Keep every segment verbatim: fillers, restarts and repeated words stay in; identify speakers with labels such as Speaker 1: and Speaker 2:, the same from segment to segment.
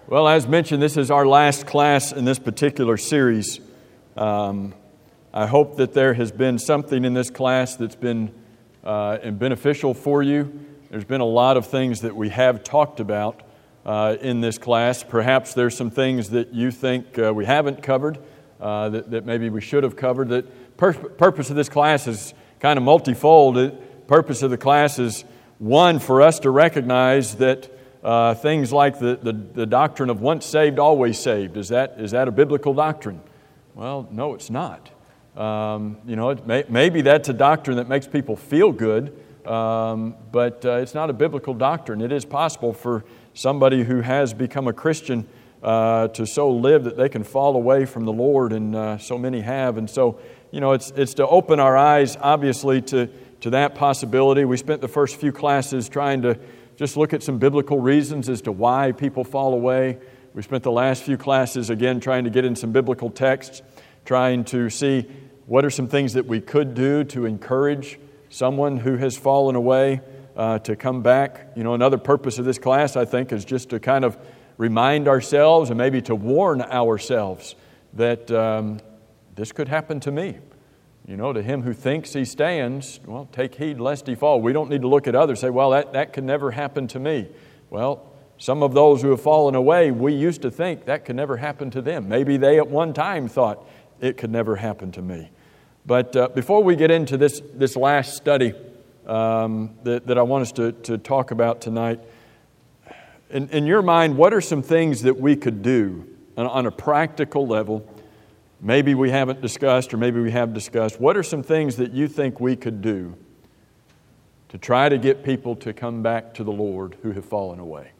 Speaker 1: Well, as mentioned, this is our last class in this particular series. Um, I hope that there has been something in this class that's been uh, beneficial for you. There's been a lot of things that we have talked about uh, in this class. Perhaps there's some things that you think uh, we haven't covered, uh, that, that maybe we should have covered. The pur- purpose of this class is kind of multifold. The purpose of the class is, one, for us to recognize that Uh, things like the, the, the doctrine of once saved, always saved. Is that is that a biblical doctrine? Well, no, it's not. Um, you know, it may, maybe that's a doctrine that makes people feel good, um, but uh, it's not a biblical doctrine. It is possible for somebody who has become a Christian uh, to so live that they can fall away from the Lord, and uh, so many have. And so, you know, it's it's to open our eyes, obviously, to to that possibility. We spent the first few classes trying to just look at some biblical reasons as to why people fall away. We spent the last few classes, again, trying to get in some biblical texts, trying to see what are some things that we could do to encourage someone who has fallen away uh, to come back. You know, another purpose of this class, I think, is just to kind of remind ourselves and maybe to warn ourselves that um, this could happen to me. You know, to him who thinks he stands, well, take heed lest he fall. We don't need to look at others and say, well, that, that could never happen to me. Well, some of those who have fallen away, we used to think that could never happen to them. Maybe they at one time thought it could never happen to me. But uh, before we get into this, this last study um, that, that I want us to, to talk about tonight, in, in your mind, what are some things that we could do on, on a practical level? Maybe we haven't discussed, or maybe we have discussed. What are some things that you think we could do to try to get people to come back to the Lord who have fallen away?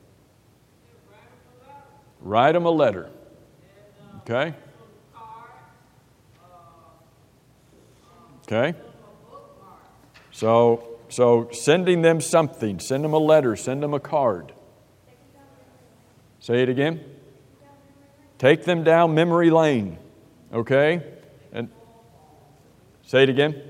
Speaker 1: Write them a letter. Okay? Okay? So, so sending them something. Send them a letter. Send them a card. Say it again. Take them down memory lane. Okay? And say it again.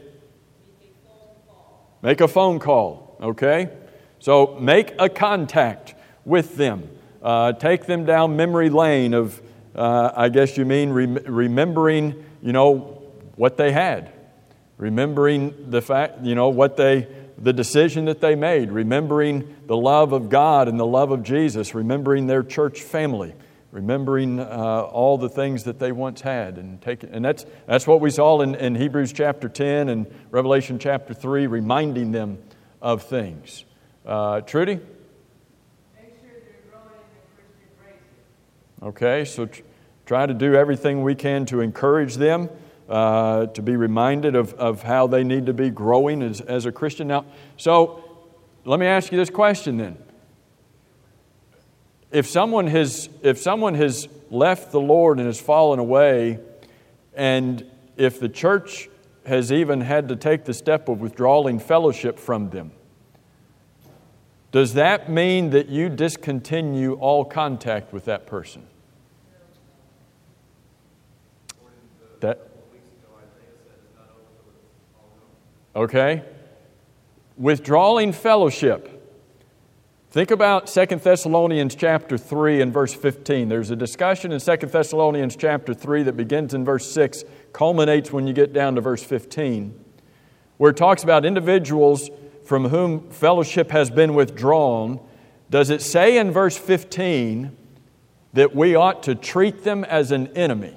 Speaker 1: Make a phone call. Okay? So make a contact with them. Uh, take them down memory lane of, uh, I guess you mean rem- remembering, you know, what they had. Remembering the fact, you know, what they, the decision that they made. Remembering the love of God and the love of Jesus. Remembering their church family. Remembering uh, all the things that they once had, and take and that's that's what we saw in, in Hebrews chapter ten and Revelation chapter three, reminding them of things. Uh, Trudy?
Speaker 2: Make sure they're growing in Christian grace.
Speaker 1: Okay, so tr- try to do everything we can to encourage them, uh, to be reminded of, of how they need to be growing as, as a Christian. Now, so let me ask you this question then. If someone has if someone has left the Lord and has fallen away, and if the church has even had to take the step of withdrawing fellowship from them, does that mean that you discontinue all contact with that person? That okay. Withdrawing fellowship. Think about Second Thessalonians chapter three and verse fifteen. There's a discussion in Second Thessalonians chapter three that begins in verse six, culminates when you get down to verse fifteen, where it talks about individuals from whom fellowship has been withdrawn. Does it say in verse fifteen that we ought to treat them as an enemy?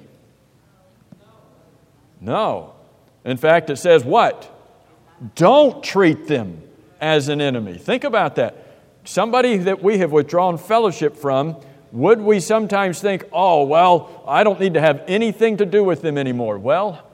Speaker 1: No. In fact, it says what? Don't treat them as an enemy. Think about that. Somebody that we have withdrawn fellowship from, would we sometimes think, oh, well, I don't need to have anything to do with them anymore? Well,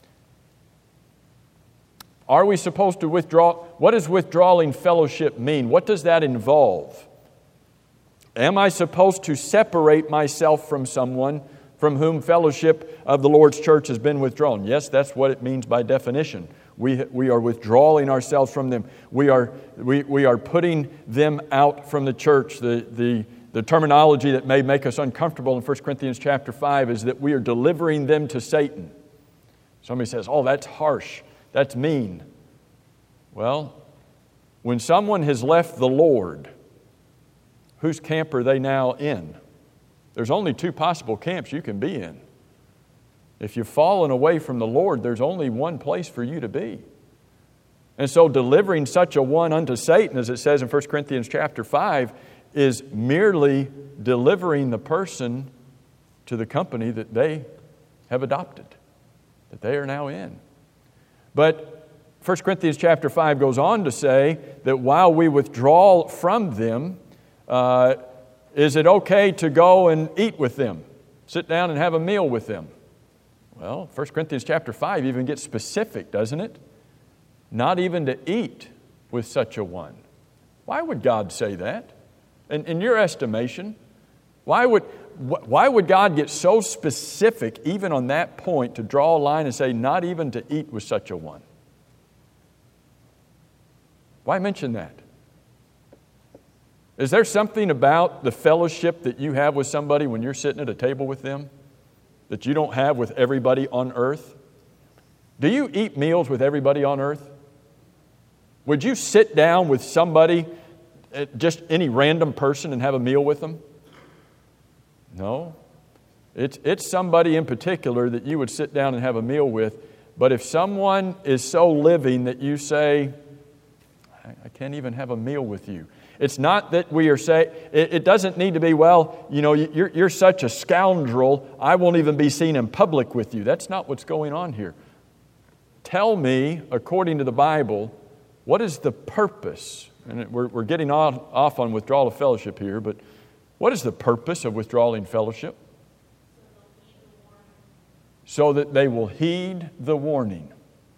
Speaker 1: are we supposed to withdraw? What does withdrawing fellowship mean? What does that involve? Am I supposed to separate myself from someone from whom fellowship of the Lord's church has been withdrawn? Yes, that's what it means by definition. We we are withdrawing ourselves from them. We are we we are putting them out from the church. The the the terminology that may make us uncomfortable in First Corinthians chapter five is that we are delivering them to Satan. Somebody says, "Oh, that's harsh. That's mean." Well, when someone has left the Lord, whose camp are they now in? There's only two possible camps you can be in. If you've fallen away from the Lord, there's only one place for you to be. And so delivering such a one unto Satan, as it says in First Corinthians chapter five, is merely delivering the person to the company that they have adopted, that they are now in. But First Corinthians chapter five goes on to say that while we withdraw from them, uh, is it okay to go and eat with them, sit down and have a meal with them? Well, First Corinthians chapter five even gets specific, doesn't it? Not even to eat with such a one. Why would God say that? In, in your estimation, why would, why would God get so specific even on that point to draw a line and say not even to eat with such a one? Why mention that? Is there something about the fellowship that you have with somebody when you're sitting at a table with them that you don't have with everybody on earth? Do you eat meals with everybody on earth? Would you sit down with somebody, just any random person, and have a meal with them? No. It's, it's somebody in particular that you would sit down and have a meal with. But if someone is so living that you say, I, I can't even have a meal with you. It's not that we are saying, it, it doesn't need to be, well, you know, you're, you're such a scoundrel, I won't even be seen in public with you. That's not what's going on here. Tell me, according to the Bible, what is the purpose? And we're, we're getting off, off on withdrawal of fellowship here, but what is the purpose of withdrawing fellowship? So that they will heed the warning.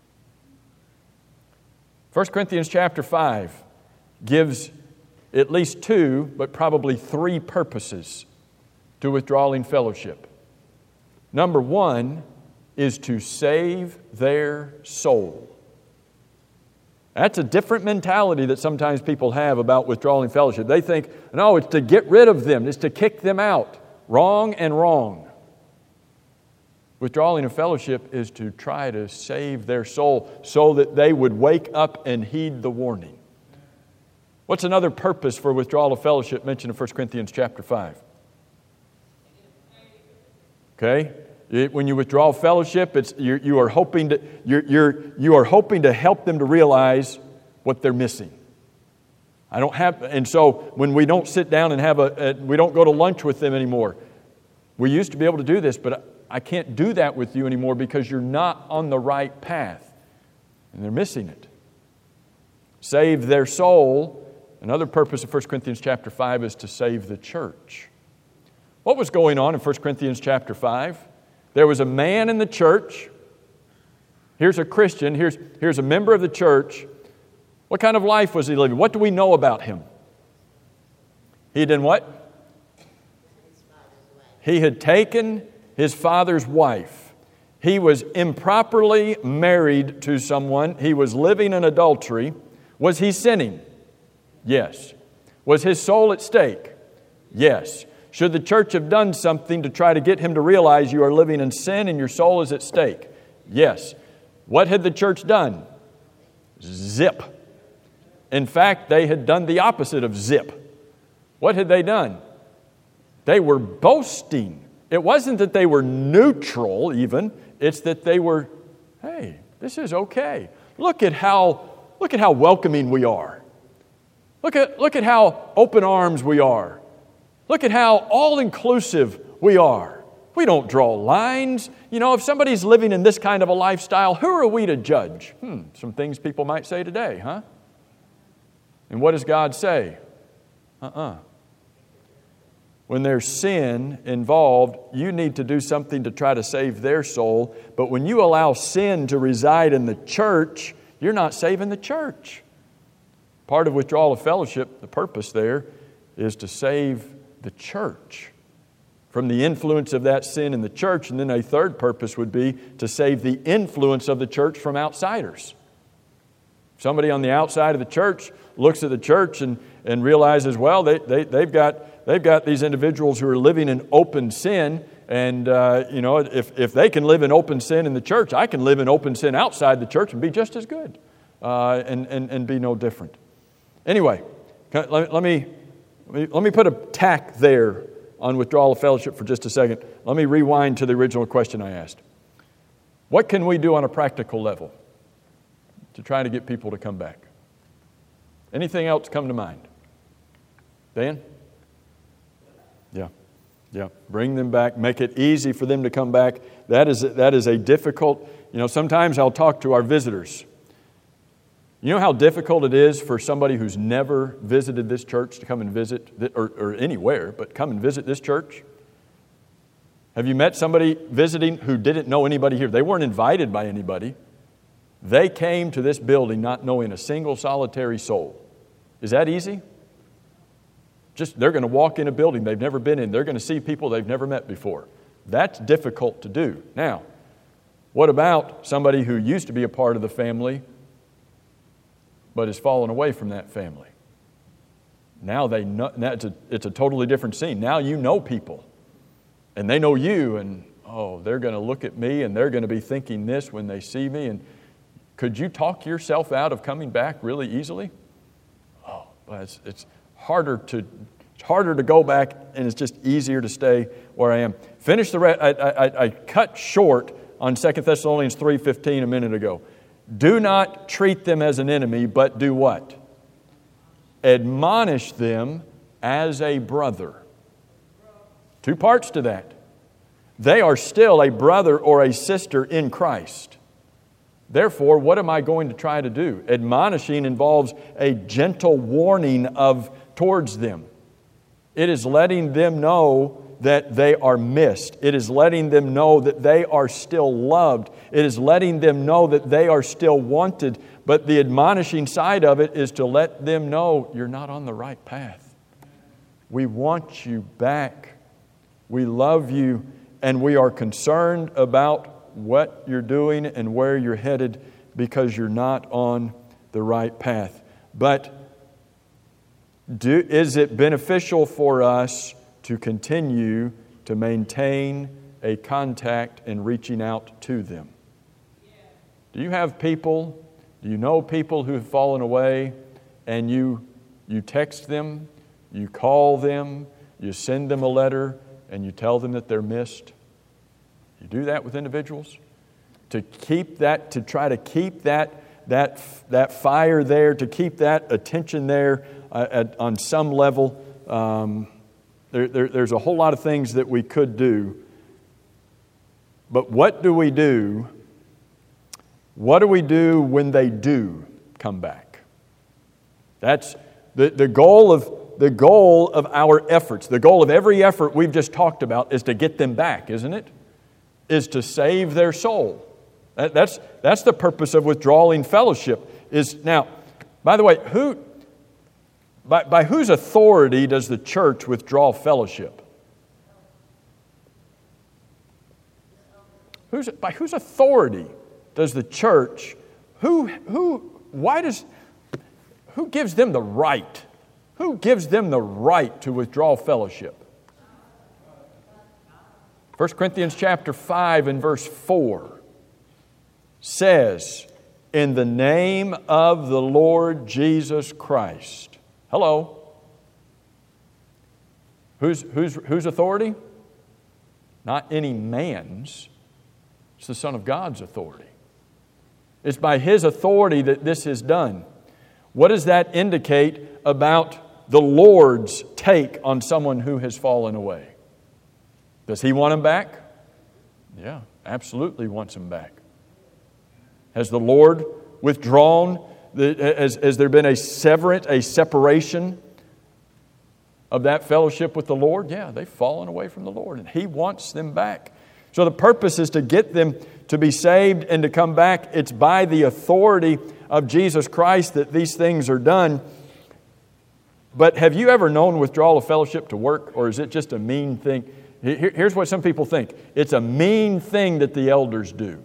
Speaker 1: First Corinthians chapter five gives at least two, but probably three purposes to withdrawing fellowship. Number one is to save their soul. That's a different mentality that sometimes people have about withdrawing fellowship. They think, no, it's to get rid of them, it's to kick them out. Wrong and wrong. Withdrawing of fellowship is to try to save their soul so that they would wake up and heed the warning. What's another purpose for withdrawal of fellowship mentioned in First Corinthians chapter five? Okay? It, when you withdraw fellowship, it's you, you are hoping to you're, you're you are hoping to help them to realize what they're missing. I don't have, and so when we don't sit down and have a, a we don't go to lunch with them anymore. We used to be able to do this, but I can't do that with you anymore because you're not on the right path, and they're missing it. Save their soul. Another purpose of First Corinthians chapter five is to save the church. What was going on in First Corinthians chapter five? There was a man in the church. Here's a Christian. Here's, here's a member of the church. What kind of life was he living? What do we know about him? He had done what? He had taken his father's wife. He was improperly married to someone. He was living in adultery. Was he sinning? Yes. Was his soul at stake? Yes. Should the church have done something to try to get him to realize you are living in sin and your soul is at stake? Yes. What had the church done? Zip. In fact, they had done the opposite of zip. What had they done? They were boasting. It wasn't that they were neutral even. It's that they were, hey, this is okay. Look at how, look at how welcoming we are. Look at, look at how open arms we are. Look at how all-inclusive we are. We don't draw lines. You know, if somebody's living in this kind of a lifestyle, who are we to judge? Hmm, some things people might say today, huh? And what does God say? Uh-uh. When there's sin involved, you need to do something to try to save their soul. But when you allow sin to reside in the church, you're not saving the church. Part of withdrawal of fellowship, the purpose there, is to save the church from the influence of that sin in the church. And then a third purpose would be to save the influence of the church from outsiders. Somebody on the outside of the church looks at the church and, and realizes, well, they, they, they've got, they've got these individuals who are living in open sin. And, uh, you know, if, if they can live in open sin in the church, I can live in open sin outside the church and be just as good uh, and, and, and be no different. Anyway, let, let me... Let me put a tack there on withdrawal of fellowship for just a second, let me rewind to the original question I asked. What can we do on a practical level to try to get people to come back? Anything else come to mind? Dan? Yeah. Yeah. Bring them back. Make it easy for them to come back. That is, that is a difficult, you know, sometimes I'll talk to our visitors. You know how difficult it is for somebody who's never visited this church to come and visit, or, or anywhere, but come and visit this church? Have you met somebody visiting who didn't know anybody here? They weren't invited by anybody. They came to this building not knowing a single solitary soul. Is that easy? Just, they're going to walk in a building they've never been in. They're going to see people they've never met before. That's difficult to do. Now, what about somebody who used to be a part of the family but has fallen away from that family? Now they know, now it's a, it's a totally different scene. Now you know people, and they know you, and oh, they're going to look at me, and they're going to be thinking this when they see me. And could you talk yourself out of coming back really easily? Oh, but it's, it's harder to it's harder to go back, and it's just easier to stay where I am. Finish the re- I, I, I cut short on Second Thessalonians three fifteen a minute ago. Do not treat them as an enemy, but do what? Admonish them as a brother. Two parts to that. They are still a brother or a sister in Christ. Therefore, what am I going to try to do? Admonishing involves a gentle warning of towards them. It is letting them know that they are missed. It is letting them know that they are still loved. It is letting them know that they are still wanted. But the admonishing side of it is to let them know you're not on the right path. We want you back. We love you, and we are concerned about what you're doing and where you're headed because you're not on the right path. But do, is it beneficial for us to continue to maintain a contact and reaching out to them? Do you have people, do you know people who have fallen away, and you you text them, you call them, you send them a letter, and you tell them that they're missed? You do that with individuals? To keep that, to try to keep that that that fire there, to keep that attention there uh, at, on some level. Um, there, there, there's a whole lot of things that we could do. But what do we do? What do we do when they do come back? That's the, the goal of the goal of our efforts. The goal of every effort we've just talked about is to get them back, isn't it? Is to save their soul. That, that's that's the purpose of withdrawing fellowship. Is now, by the way, who by, by whose authority does the church withdraw fellowship? Who's, by whose authority does the church, who, who, why does, who gives them the right? Who gives them the right to withdraw fellowship? First Corinthians chapter five and verse four says, in the name of the Lord Jesus Christ. Hello. Whose, whose, whose authority? Not any man's. It's the Son of God's authority. It's by His authority that this is done. What does that indicate about the Lord's take on someone who has fallen away? Does He want him back? Yeah, absolutely wants him back. Has the Lord withdrawn? Has, has there been a severance, a separation of that fellowship with the Lord? Yeah, they've fallen away from the Lord, and He wants them back. So the purpose is to get them to be saved and to come back. It's by the authority of Jesus Christ that these things are done. But have you ever known withdrawal of fellowship to work, or is it just a mean thing? Here's what some people think. It's a mean thing that the elders do.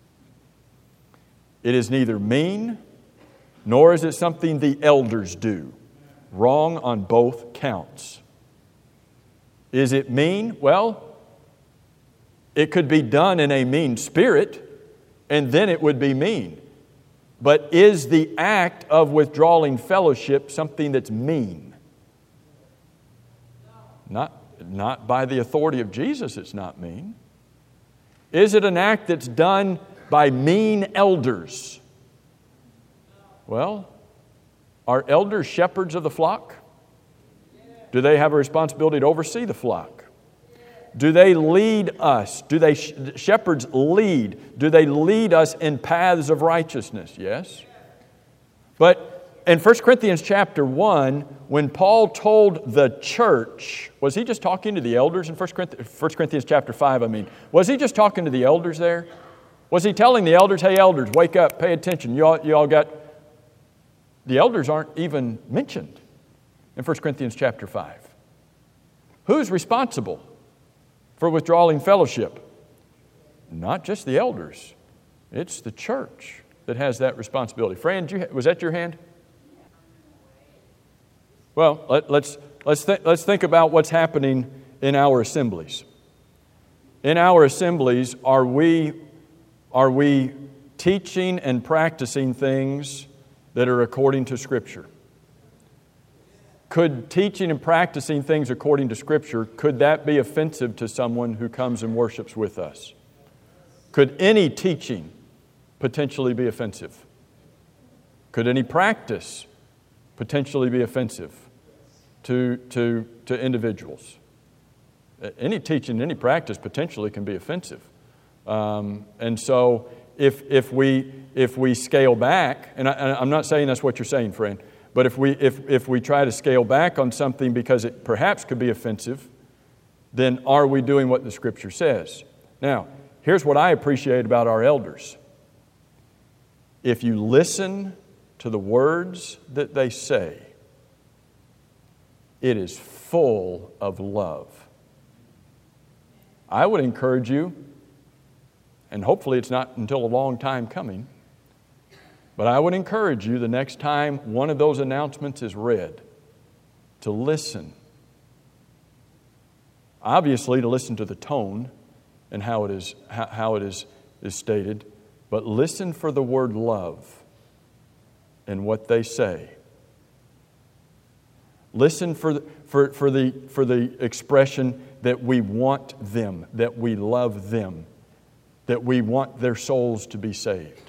Speaker 1: It is neither mean, nor is it something the elders do. Wrong on both counts. Is it mean? Well, it could be done in a mean spirit, and then it would be mean. But is the act of withdrawing fellowship something that's mean? Not. Not by the authority of Jesus, it's not mean. Is it an act that's done by mean elders? Well, are elders shepherds of the flock? Do they have a responsibility to oversee the flock? Do they lead us? Do they shepherds lead? Do they lead us in paths of righteousness? Yes. But in First Corinthians chapter one, when Paul told the church, was he just talking to the elders in First Corinthians chapter five, I mean? Was he just talking to the elders there? Was he telling the elders, hey elders, wake up, pay attention, you all, you all got... The elders aren't even mentioned in First Corinthians chapter five. Who's responsible for withdrawing fellowship? Not just the elders. It's the church that has that responsibility. Fran, you, was that your hand? Well, let, let's, let's, th- let's think about what's happening in our assemblies. In our assemblies, are we, are we teaching and practicing things that are according to Scripture? Could teaching and practicing things according to Scripture, could that be offensive to someone who comes and worships with us? Could any teaching potentially be offensive? Could any practice potentially be offensive to, to, to individuals? Any teaching, any practice potentially can be offensive. Um, and so if, if, we, if we scale back, and I, I'm not saying that's what you're saying, friend, but if we, if, if we try to scale back on something because it perhaps could be offensive, then are we doing what the Scripture says? Now, here's what I appreciate about our elders. If you listen to the words that they say, it is full of love. I would encourage you, and hopefully it's not until a long time coming, but I would encourage you the next time one of those announcements is read to listen. Obviously to listen to the tone and how it is, how it is, is stated, but listen for the word love and what they say. Listen for the, for, for the, for the expression that we want them, that we love them, that we want their souls to be saved.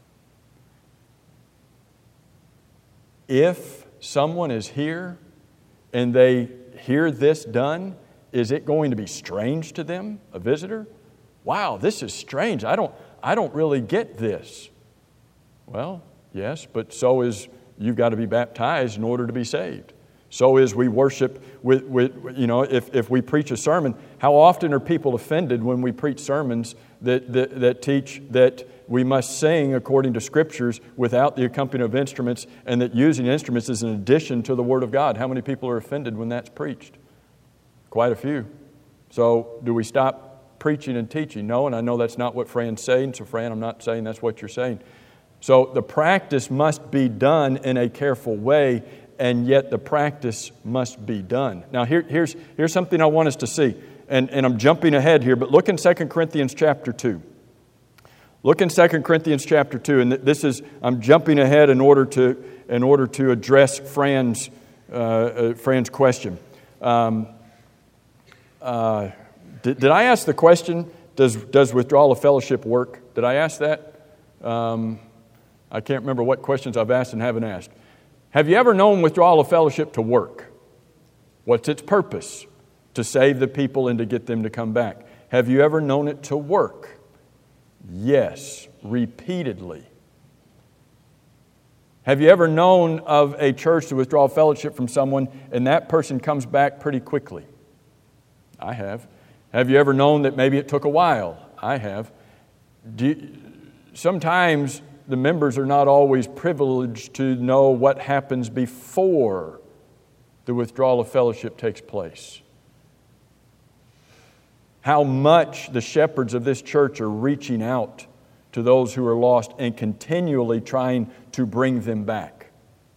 Speaker 1: If someone is here and they hear this done, is it going to be strange to them, a visitor? Wow, this is strange. I don't, I don't really get this. Well, yes, but so is you've got to be baptized in order to be saved. So is we worship with, with you know, if, if we preach a sermon, how often are people offended when we preach sermons that, that, that teach that we must sing according to Scriptures without the accompaniment of instruments, and that using instruments is an addition to the Word of God? How many people are offended when that's preached? Quite a few. So do we stop preaching and teaching? No, and I know that's not what Fran's saying, so Fran, I'm not saying that's what you're saying. So the practice must be done in a careful way, and yet the practice must be done. Now here, here's, here's something I want us to see, and, and I'm jumping ahead here, but look in Second Corinthians chapter two. Look in Second Corinthians chapter two, and this is, I'm jumping ahead in order to, in order to address Fran's, uh, uh, Fran's question. Um, uh, did, did I ask the question, does, does withdrawal of fellowship work? Did I ask that? Um, I can't remember what questions I've asked and haven't asked. Have you ever known withdrawal of fellowship to work? What's its purpose? To save the people and to get them to come back. Have you ever known it to work? Yes, repeatedly. Have you ever known of a church to withdraw fellowship from someone and that person comes back pretty quickly? I have. Have you ever known that maybe it took a while? I have. Do you, sometimes the members are not always privileged to know what happens before the withdrawal of fellowship takes place. How much the shepherds of this church are reaching out to those who are lost and continually trying to bring them back.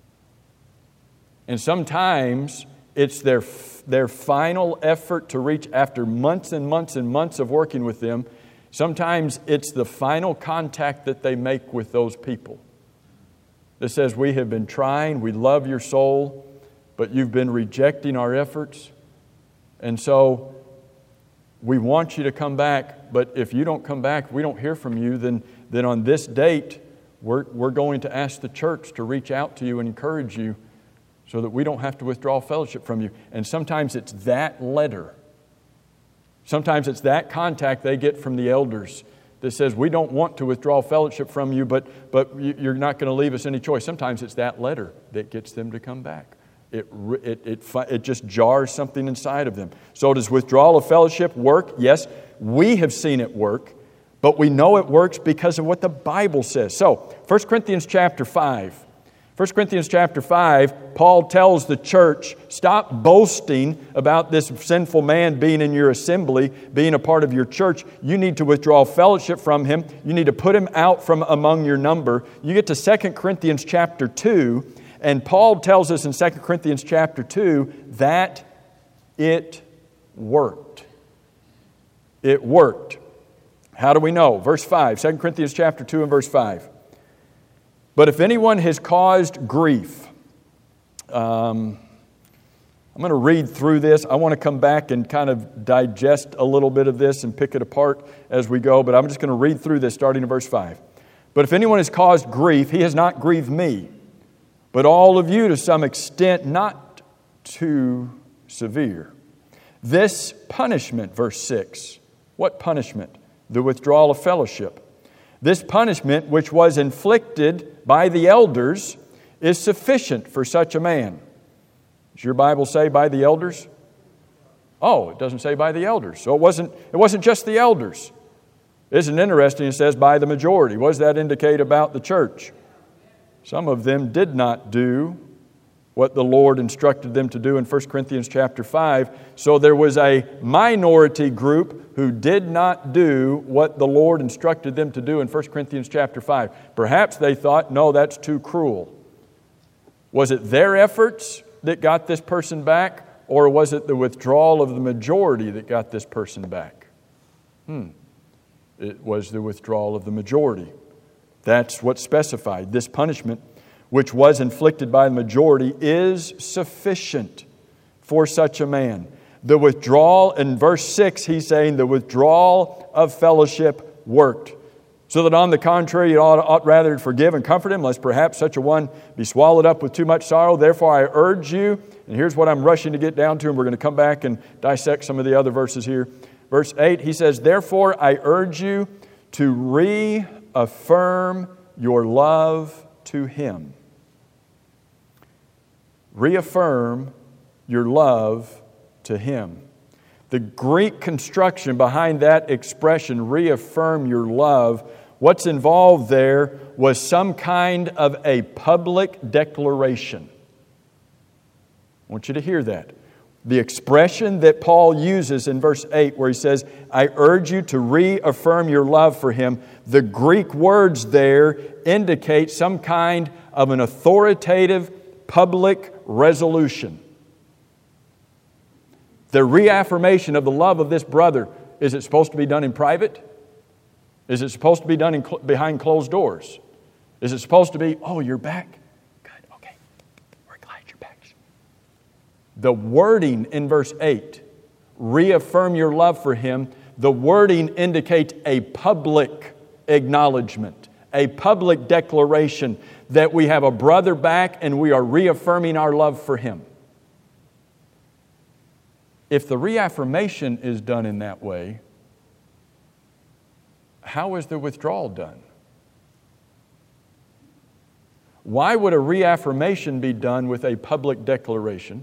Speaker 1: And sometimes it's their, their final effort to reach, after months and months and months of working with them, sometimes it's the final contact that they make with those people that says, we have been trying, we love your soul, but you've been rejecting our efforts. And so we want you to come back, but if you don't come back, we don't hear from you, then, then on this date, we're, we're going to ask the church to reach out to you and encourage you so that we don't have to withdraw fellowship from you. And sometimes it's that letter. Sometimes it's that contact they get from the elders that says, we don't want to withdraw fellowship from you, but, but you're not going to leave us any choice. Sometimes it's that letter that gets them to come back. It, it, it, it just jars something inside of them. So does withdrawal of fellowship work? Yes, we have seen it work, but we know it works because of what the Bible says. So, First Corinthians chapter five. First Corinthians chapter five, Paul tells the church, stop boasting about this sinful man being in your assembly, being a part of your church. You need to withdraw fellowship from him. You need to put him out from among your number. You get to Second Corinthians chapter two, and Paul tells us in Second Corinthians chapter two that it worked. It worked. How do we know? Verse five, Second Corinthians chapter two and verse five. But if anyone has caused grief, um, I'm going to read through this. I want to come back and kind of digest a little bit of this and pick it apart as we go, but I'm just going to read through this starting in verse five. But if anyone has caused grief, he has not grieved me, but all of you to some extent, not too severe. This punishment, verse six. What punishment? The withdrawal of fellowship. This punishment, which was inflicted by the elders, is sufficient for such a man. Does your Bible say by the elders? Oh, it doesn't say by the elders. So it wasn't, it wasn't just the elders. Isn't it interesting? It says by the majority. What does that indicate about the church? Some of them did not do what the Lord instructed them to do in First Corinthians chapter five. So there was a minority group who did not do what the Lord instructed them to do in First Corinthians chapter five. Perhaps they thought, no, that's too cruel. Was it their efforts that got this person back, or was it the withdrawal of the majority that got this person back? Hmm. It was the withdrawal of the majority. That's what's specified. This punishment, which was inflicted by the majority, is sufficient for such a man. The withdrawal, in verse six, he's saying the withdrawal of fellowship worked. So that on the contrary, you ought, ought rather to forgive and comfort him, lest perhaps such a one be swallowed up with too much sorrow. Therefore I urge you, and here's what I'm rushing to get down to, and we're going to come back and dissect some of the other verses here. Verse eight, he says, therefore I urge you to reaffirm your love to him. Reaffirm your love to him. The Greek construction behind that expression, reaffirm your love, what's involved there was some kind of a public declaration. I want you to hear that. The expression that Paul uses in verse eight where he says, I urge you to reaffirm your love for him, the Greek words there indicate some kind of an authoritative public resolution. The reaffirmation of the love of this brother, is it supposed to be done in private? Is it supposed to be done in cl- behind closed doors? Is it supposed to be, oh, you're back? Good, okay. We're glad you're back. The wording in verse eight, reaffirm your love for him, the wording indicates a public acknowledgement, a public declaration that we have a brother back and we are reaffirming our love for him. If the reaffirmation is done in that way, how is the withdrawal done? Why would a reaffirmation be done with a public declaration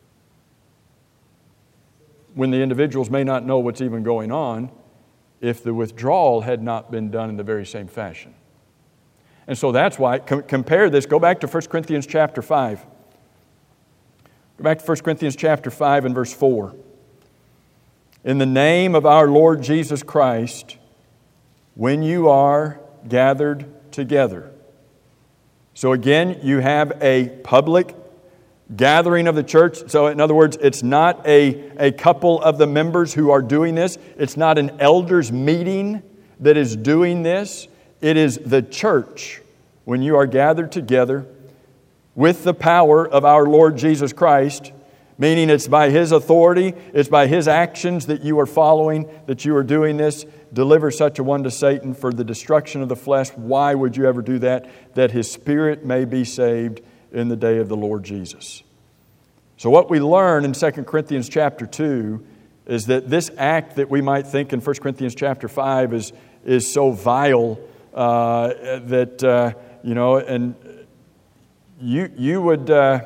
Speaker 1: when the individuals may not know what's even going on if the withdrawal had not been done in the very same fashion? And so that's why, com- compare this, go back to First Corinthians chapter five. Go back to First Corinthians chapter five and verse four. In the name of our Lord Jesus Christ, when you are gathered together. So again, you have a public gathering of the church. So in other words, it's not a, a couple of the members who are doing this. It's not an elders meeting that is doing this. It is the church when you are gathered together with the power of our Lord Jesus Christ, Meaning it's by His authority, it's by His actions that you are following, that you are doing this. Deliver such a one to Satan for the destruction of the flesh. Why would you ever do that? That his spirit may be saved in the day of the Lord Jesus. So what we learn in Second Corinthians chapter two is that this act that we might think in First Corinthians chapter five is, is so vile uh, that, uh, you know, and you, you would... Uh,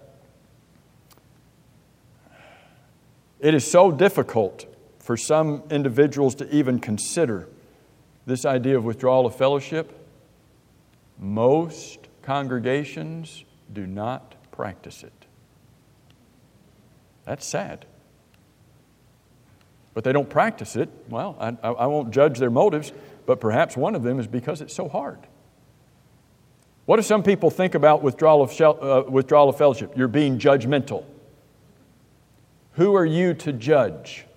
Speaker 1: It is so difficult for some individuals to even consider this idea of withdrawal of fellowship. Most congregations do not practice it. That's sad. But they don't practice it. Well, I, I won't judge their motives, but perhaps one of them is because it's so hard. What do some people think about withdrawal of, uh, withdrawal of fellowship? You're being judgmental. Who are you to judge?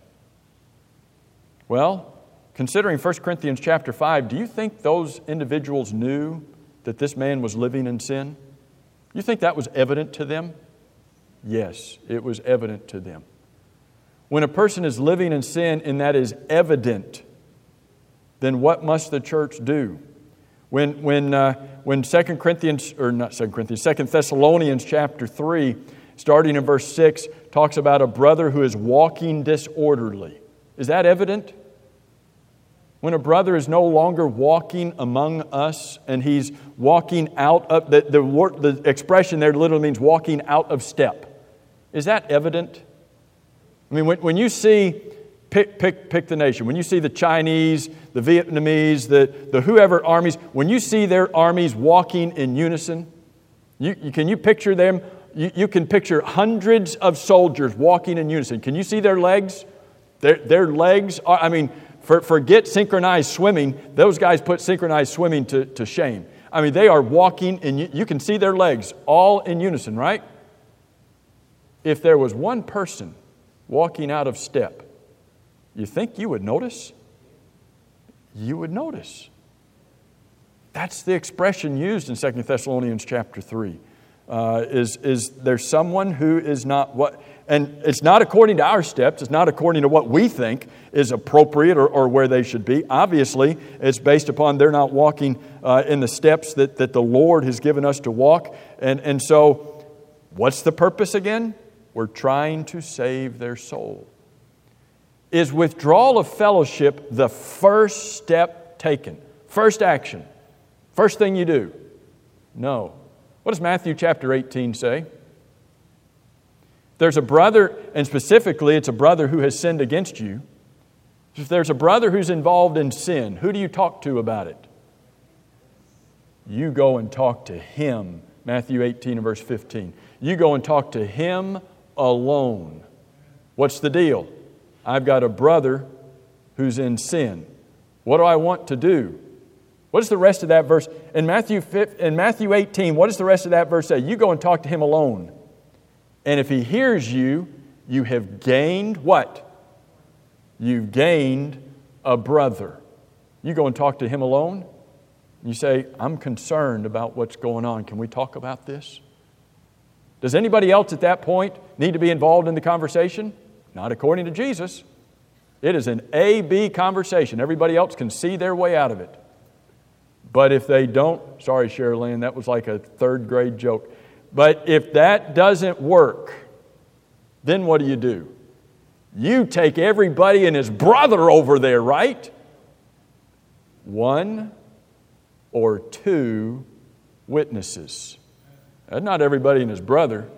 Speaker 1: Well, considering First Corinthians chapter five, do you think those individuals knew that this man was living in sin? You think that was evident to them? Yes, it was evident to them. When a person is living in sin and that is evident, then what must the church do? When when uh, when Second Corinthians, or not Second Corinthians, Second Thessalonians chapter three, starting in verse six, talks about a brother who is walking disorderly. Is that evident? When a brother is no longer walking among us and he's walking out of, the, the, word, the expression there literally means walking out of step. Is that evident? I mean, when, when you see, pick, pick, pick the nation, when you see the Chinese, the Vietnamese, the, the whoever armies, when you see their armies walking in unison, you, you, can you picture them? You, you can picture hundreds of soldiers walking in unison. Can you see their legs? Their, their legs are, I mean, for, forget synchronized swimming. Those guys put synchronized swimming to, to shame. I mean, they are walking, and you, you can see their legs all in unison, right? If there was one person walking out of step, you think you would notice? You would notice. That's the expression used in Second Thessalonians chapter three. Uh, is, is there someone who is not what... And it's not according to our steps. It's not according to what we think is appropriate or, or where they should be. Obviously, it's based upon they're not walking uh, in the steps that, that the Lord has given us to walk. And, and so, what's the purpose again? We're trying to save their soul. Is withdrawal of fellowship the first step taken? First action? First thing you do? No. What does Matthew chapter eighteen say? There's a brother, and specifically it's a brother who has sinned against you. If there's a brother who's involved in sin, who do you talk to about it? You go and talk to him. Matthew eighteen and verse fifteen. You go and talk to him alone. What's the deal? I've got a brother who's in sin. What do I want to do? What is the rest of that verse? In Matthew, in Matthew eighteen, what does the rest of that verse say? You go and talk to him alone. And if he hears you, you have gained what? You've gained a brother. You go and talk to him alone. You say, I'm concerned about what's going on. Can we talk about this? Does anybody else at that point need to be involved in the conversation? Not according to Jesus. It is an A B conversation. Everybody else can see their way out of it. But if they don't, sorry, Sherilyn, that was like a third grade joke. But if that doesn't work, then what do you do? You take everybody and his brother over there, right? One or two witnesses. That's not everybody and his brother.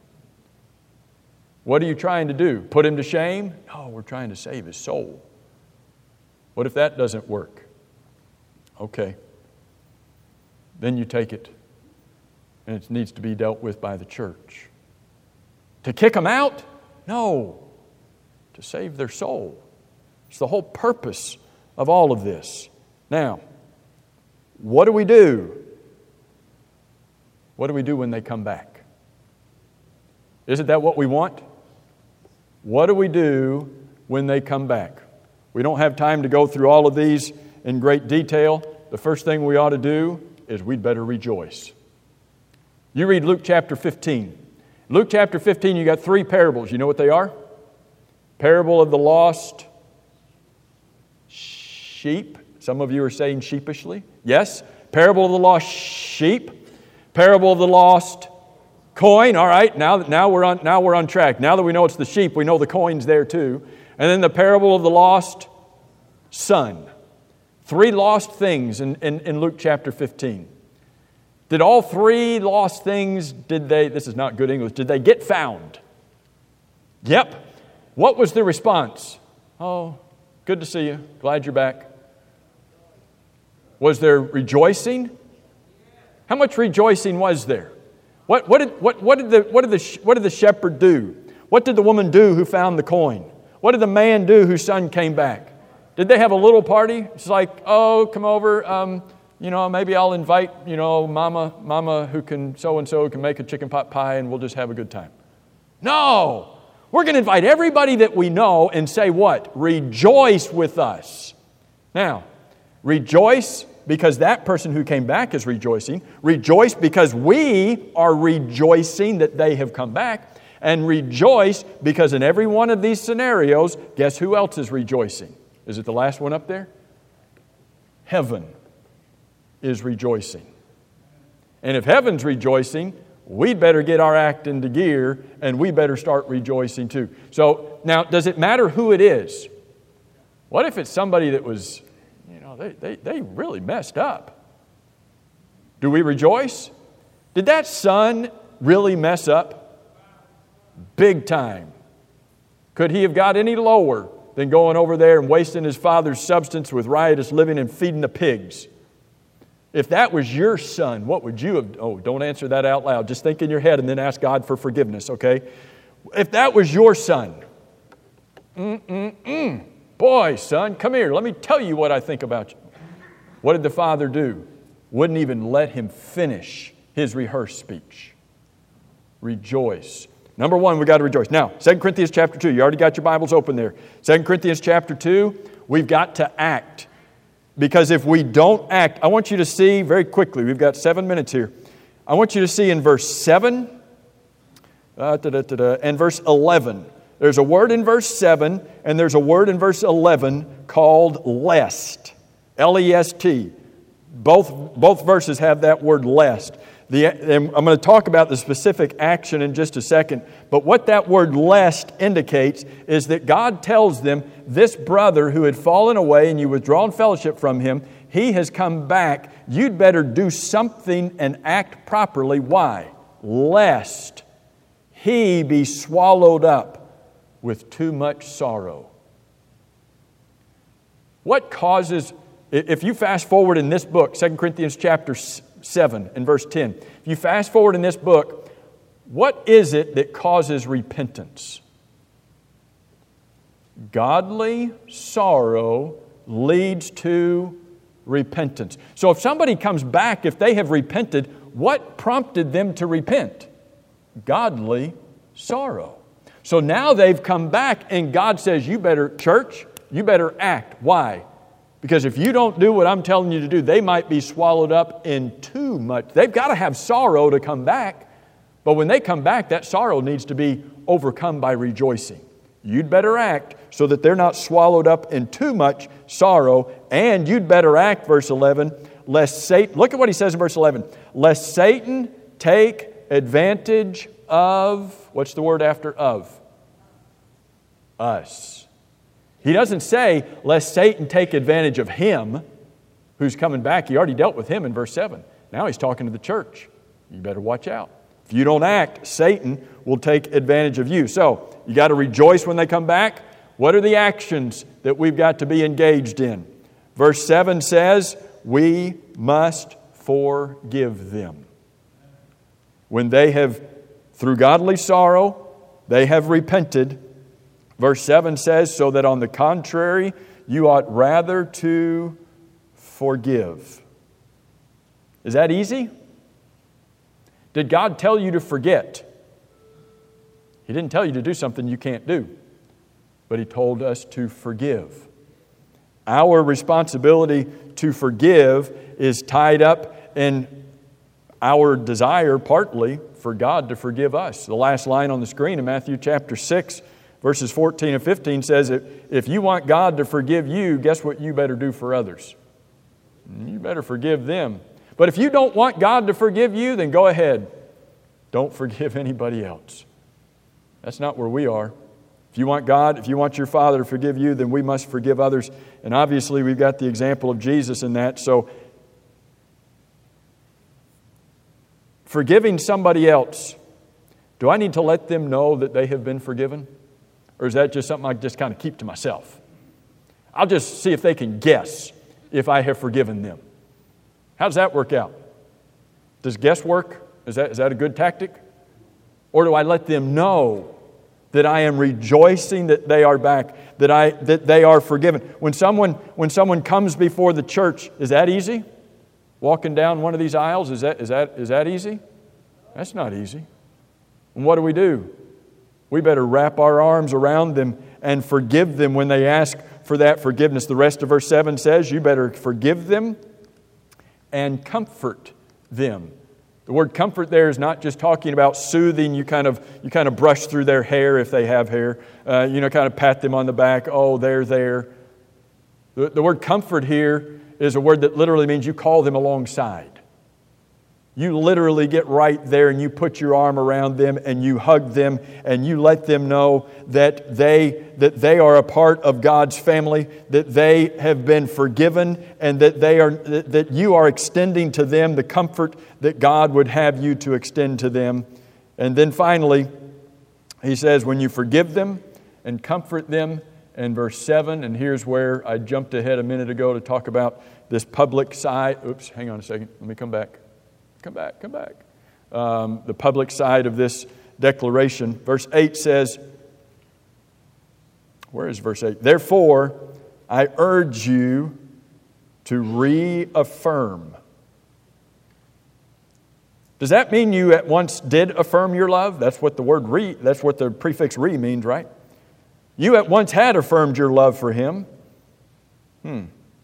Speaker 1: What are you trying to do? Put him to shame? No, we're trying to save his soul. What if that doesn't work? Okay. Then you take it. And it needs to be dealt with by the church. To kick them out? No. To save their soul. It's the whole purpose of all of this. Now, what do we do? What do we do when they come back? Isn't that what we want? What do we do when they come back? We don't have time to go through all of these in great detail. The first thing we ought to do is we'd better rejoice. You read Luke chapter fifteen. Luke chapter fifteen, you got three parables. You know what they are? Parable of the lost sheep. Some of you are saying sheepishly. Yes. Parable of the lost sheep. Parable of the lost coin. All right, now, now, we're on, now we're on track. Now that we know it's the sheep, we know the coin's there too. And then the parable of the lost son. Three lost things in, in, in Luke chapter fifteen. Did all three lost things, did they, this is not good English, did they get found? Yep. What was the response? Oh, good to see you. Glad you're back. Was there rejoicing? How much rejoicing was there? What, what, did, what, what, did the, what, did the, what did the shepherd do? What did the woman do who found the coin? What did the man do whose son came back? Did they have a little party? It's like, oh, come over, um, you know, maybe I'll invite, you know, mama, mama who can, so-and-so can make a chicken pot pie and we'll just have a good time. No! We're going to invite everybody that we know and say what? Rejoice with us. Now, rejoice because that person who came back is rejoicing. Rejoice because we are rejoicing that they have come back. And rejoice because in every one of these scenarios, guess who else is rejoicing? Is it the last one up there? Heaven is rejoicing. And if heaven's rejoicing, we'd better get our act into gear and we better start rejoicing too. So now, does it matter who it is? What if it's somebody that was, you know, they, they, they really messed up? Do we rejoice? Did that son really mess up? Big time. Could he have got any lower than going over there and wasting his father's substance with riotous living and feeding the pigs? If that was your son, what would you have... Oh, don't answer that out loud. Just think in your head and then ask God for forgiveness, okay? If that was your son, mm-mm-mm. Boy, son, come here. Let me tell you what I think about you. What did the father do? Wouldn't even let him finish his rehearsed speech. Rejoice. Number one, we've got to rejoice. Now, Second Corinthians chapter two. You already got your Bibles open there. Second Corinthians chapter two, we've got to act. Because if we don't act, I want you to see very quickly, we've got seven minutes here. I want you to see in verse seven uh, da, da, da, da, and verse eleven. There's a word in verse seven and there's a word in verse eleven called lest. L E S T. Both, both verses have that word lest. The, and I'm going to talk about the specific action in just a second. But what that word lest indicates is that God tells them, this brother who had fallen away and you withdrawn fellowship from him, he has come back. You'd better do something and act properly. Why? Lest he be swallowed up with too much sorrow. What causes... If you fast forward in this book, Second Corinthians chapter seven and verse ten, if you fast forward in this book, what is it that causes repentance? Godly sorrow leads to repentance. So if somebody comes back, if they have repented, what prompted them to repent? Godly sorrow. So now they've come back and God says, you better, church, you better act. Why? Because if you don't do what I'm telling you to do, they might be swallowed up in too much. They've got to have sorrow to come back. But when they come back, that sorrow needs to be overcome by rejoicing. You'd better act so that they're not swallowed up in too much sorrow. And you'd better act, verse eleven, lest Satan, look at what he says in verse eleven, lest Satan take advantage of, what's the word after of? Us. He doesn't say, lest Satan take advantage of him who's coming back. He already dealt with him in verse seven. Now he's talking to the church. You better watch out. If you don't act, Satan will take advantage of you. So, you got to rejoice when they come back. What are the actions that we've got to be engaged in? Verse seven says, we must forgive them. When they have, through godly sorrow, they have repented. Verse seven says, so that on the contrary, you ought rather to forgive. Is that easy? Did God tell you to forget? He didn't tell you to do something you can't do, but He told us to forgive. Our responsibility to forgive is tied up in our desire partly for God to forgive us. The last line on the screen in Matthew chapter six, verses fourteen and fifteen says that if you want God to forgive you, guess what you better do for others? You better forgive them. But if you don't want God to forgive you, then go ahead. Don't forgive anybody else. That's not where we are. If you want God, if you want your Father to forgive you, then we must forgive others. And obviously we've got the example of Jesus in that. So forgiving somebody else, do I need to let them know that they have been forgiven? Or is that just something I just kind of keep to myself? I'll just see if they can guess if I have forgiven them. How does that work out? Does guesswork, is that, is that a good tactic? Or do I let them know that I am rejoicing that they are back, that I that they are forgiven? When someone when someone comes before the church, is that easy? Walking down one of these aisles, is that is that is that easy? That's not easy. And what do we do? We better wrap our arms around them and forgive them when they ask for that forgiveness. The rest of verse seven says, you better forgive them and comfort them. The word comfort there is not just talking about soothing. You kind of you kind of brush through their hair if they have hair. Uh, you know, kind of pat them on the back. Oh, they're there. The, the word comfort here is a word that literally means you call them alongside. You literally get right there and you put your arm around them and you hug them and you let them know that they that they are a part of God's family, that they have been forgiven, and that they are that you are extending to them the comfort that God would have you to extend to them. And then finally, he says, when you forgive them and comfort them, in verse seven, and here's where I jumped ahead a minute ago to talk about this public side. Oops, hang on a second. Let me come back. Come back, come back. Um, the public side of this declaration. Verse eight says, where is verse eight? Therefore, I urge you to reaffirm. Does that mean you at once did affirm your love? That's what the word re, that's what the prefix re means, right? You at once had affirmed your love for Him. Hmm.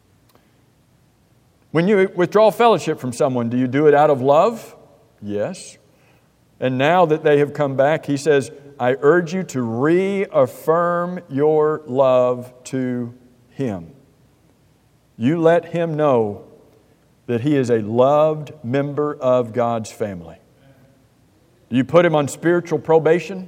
Speaker 1: When you withdraw fellowship from someone, do you do it out of love? Yes. And now that they have come back, he says, I urge you to reaffirm your love to Him. You let Him know that He is a loved member of God's family. Do you put Him on spiritual probation?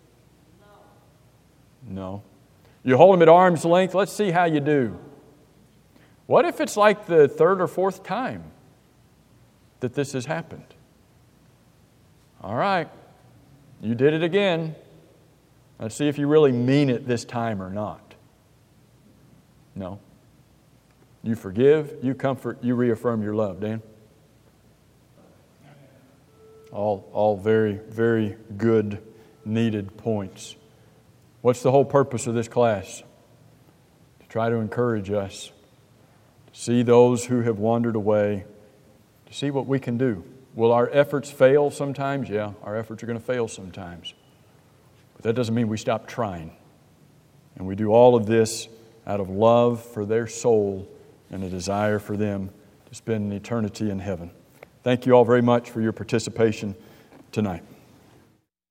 Speaker 1: No. You hold Him at arm's length. Let's see how you do. What if it's like the third or fourth time that this has happened? All right, you did it again. Let's see if you really mean it this time or not. No. You forgive, you comfort, you reaffirm your love. Dan? All, all very, very good, needed points. What's the whole purpose of this class? To try to encourage us. See those who have wandered away, to see what we can do. Will our efforts fail sometimes? Yeah, our efforts are going to fail sometimes. But that doesn't mean we stop trying. And we do all of this out of love for their soul and a desire for them to spend an eternity in heaven. Thank you all very much for your participation tonight.